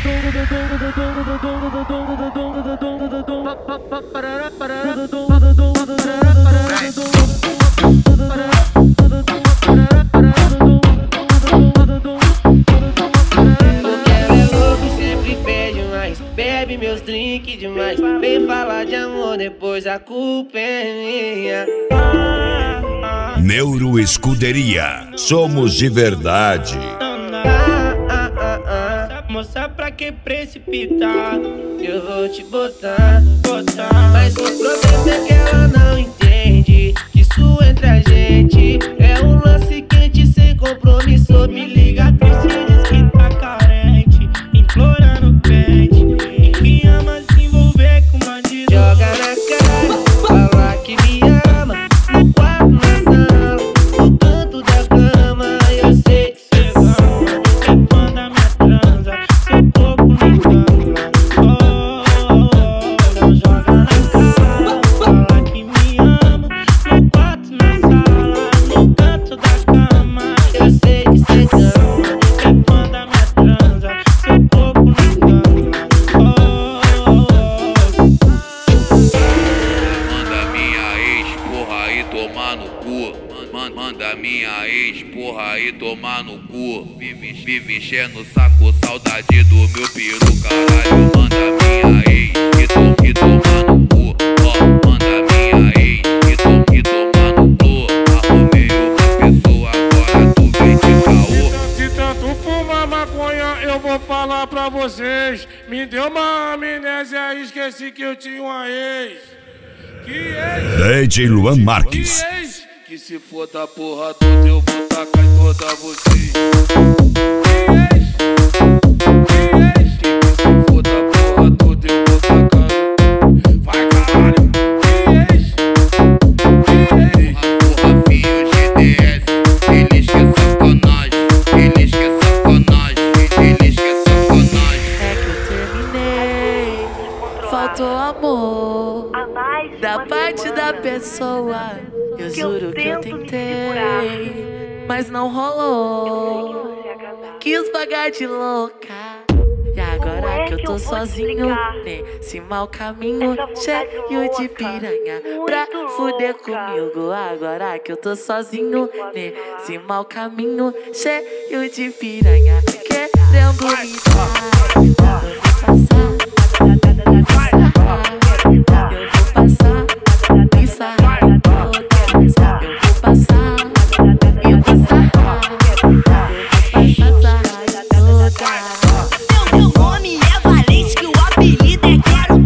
Bebe meus drinks demais. Vem falar de amor, depois a culpa é minha. Neuro Escuderia, somos de verdade. Moça, pra que precipitar? Eu vou te botar. Mas o problema é que ela não entende que isso entre a gente é um lance quente sem compromisso. Me liga triste e diz que tá carente, implorando pente. Me ama se envolver com bandido. Joga na cara, fala que me ama. No quarto, na sala, no canto da cama. Eu sei que cê ama, é fã da minha transa. Seu corpo me engana. Não joga na cara, fala que me ama. No quarto, na sala, no canto da cama. Eu sei que cê ama, é fã da minha transa. Seu corpo me engana. Manda minha ex, porra, e tomar no cu. Vive enchendo o saco, saudade do meu peru, caralho. Manda minha ex, e tomar no cu. Ó, manda minha ex, e tomar no cu. Arrumei outra pessoa, agora tu vem de caô. De tanto fumar maconha, eu vou falar pra vocês. Me deu uma amnésia, esqueci que eu tinha uma ex. Que ex? DJ Luan Marques. Que ex? Que se for da porra toda, eu vou tacar em toda vocês. Que ex? Que ex? Que se for da porra toda, eu vou tacar. Vai, caralho. Que ex? Que ex? Porra, fio GDS, eles que é sacanagem. Eles que é sacanagem, eles que é sacanagem. É que eu terminei, faltou amor da parte da pessoa. Eu juro que eu tentei, mas não rolou. Quis pagar de louca. E agora que eu tô sozinho nesse mau caminho, cheio de piranha pra fuder comigo. Agora que eu tô sozinho nesse mau caminho, cheio de piranha querendo me dar. Eu vou passar, me sarrar. Meu nome é Valente, que o apelido é Quero.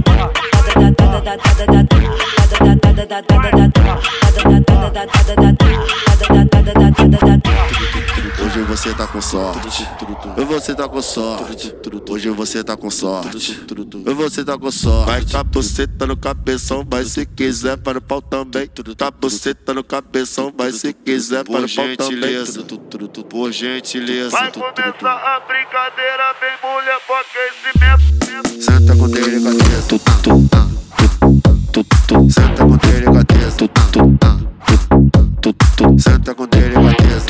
Hoje você tá com sorte, você tá com sorte. Hoje você tá com sorte, você tá com sorte. Vai tá buceta no cabeção, vai se quiser para o pau também. Tá buceta no cabeção, vai se quiser para o pau também. Por gentileza. Vai começar a brincadeira, bem mulher, com aquecimento. Senta com delicadeza, senta com delicadeza, senta com delicadeza,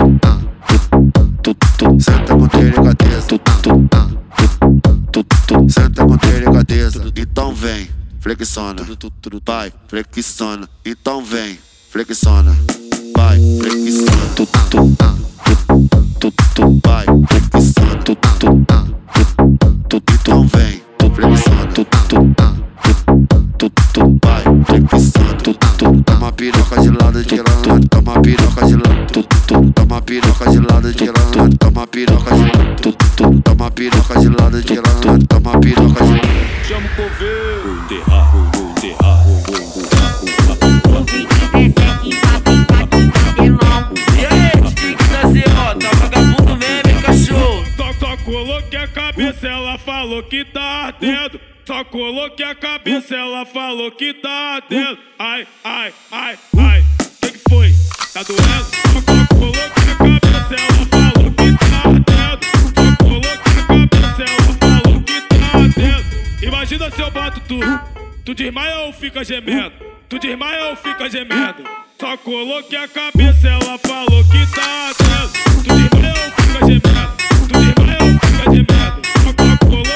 senta com delicadeza, senta com delicadeza. Então vem, flexiona, vai, flexiona. Então vem, flexiona, vai, flexiona, vai, flexiona, então vem, flexiona, vai, flexiona. Toma piroca de lado de lado, toma piroca de lado, toma piroca de lado de lado, toma piroca de lado, toma piroca de lado de lado, toma piroca de lado. Chama o coveiro. E aí, tem que trazer, ó, tá vagabundo mesmo, cachorro. Só coloquei a cabeça, ela falou que tá ardendo. Só coloquei a cabeça, ela falou que tá ardendo. Ai, ai, ai, ai. Que foi? Tá doendo? Só coloquei a cabeça, ela falou que tá ardendo. Só coloquei a cabeça, ela falou que tá ardendo. Imagina se eu boto tu desmaia ou fica gemendo? Tu desmaia ou fica gemendo? Só coloquei a cabeça, ela falou que tá ardendo. Tu desmaia ou fica gemendo? Tu desmaia ou fica gemendo? Só coloquei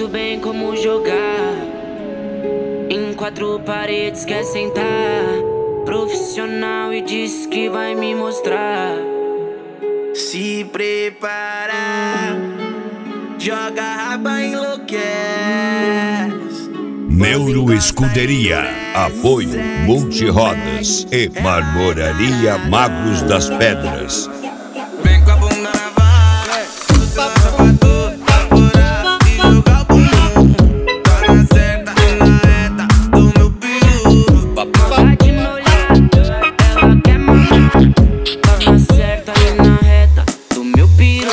muito bem como jogar. Em 4 paredes quer sentar. Profissional e disse que vai me mostrar. Se prepara, joga a raba, enlouquece. Neuro Escuderia, apoio Multirodas e Marmoraria Magos das Pedras. Vem com a bunda na vara, o sapato tá fora e joga o bumbum. Tá na certa e na reta do meu peru. Bate no olhar, ela quer mamar. Tá na certa e na reta do meu peru.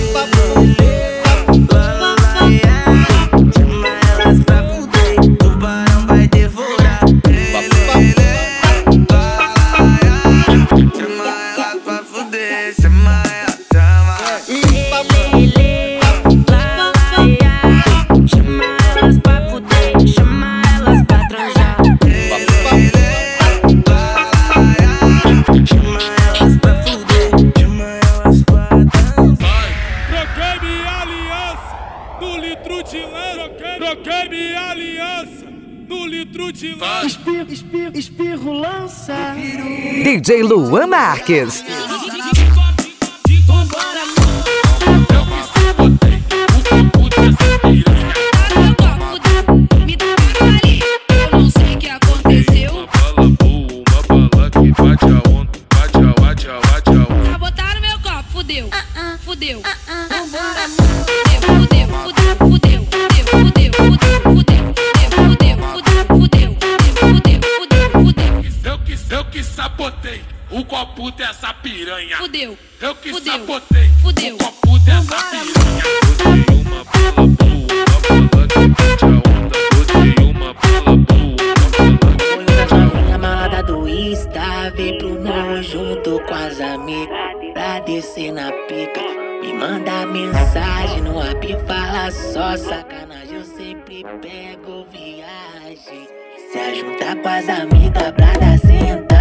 Chama elas pra fuder, o tubarão vai devorar. Chama elas pra fuder, chama ela, chama. Chama elas pra fuder, chama elas pra transar. Chama elas pra fuder, chama elas pra transar. Troquei minha aliança no litro de lança. Troquei minha aliança no litro de lança. Espirro lança. DJ Luan Marques. Me dá ali, eu não sei o que aconteceu. Uma bala que bate a onda, bate a onda. Sabotaram meu copo, fudeu, fudeu. Vambora, fudeu, fudeu, fudeu, fudeu, fudeu, fudeu, fudeu, fudeu, fudeu, fudeu. Eu que sabotei o copo dessa piranha. Fudeu, Eu que fudeu, sabotei fudeu. o copo dessa piranha. Botei uma bala boa, uma bala que bate a onda. Botei uma bala boa, uma bala que bate a onda. A malada do Insta, vem pro morro junto com as amigas pra descer na pica. Me manda mensagem no app, fala só sacanagem. Eu sempre pego viagem. Se ajuntar com as amigas pra dar sentar.